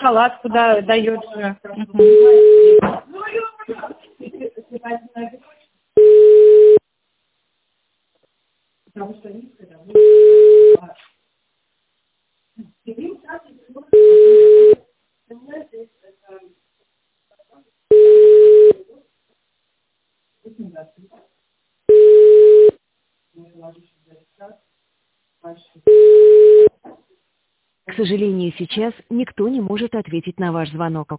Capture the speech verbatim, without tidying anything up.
шоколадку да, дает же. Мгм. К сожалению, сейчас никто не может ответить на ваш звонок.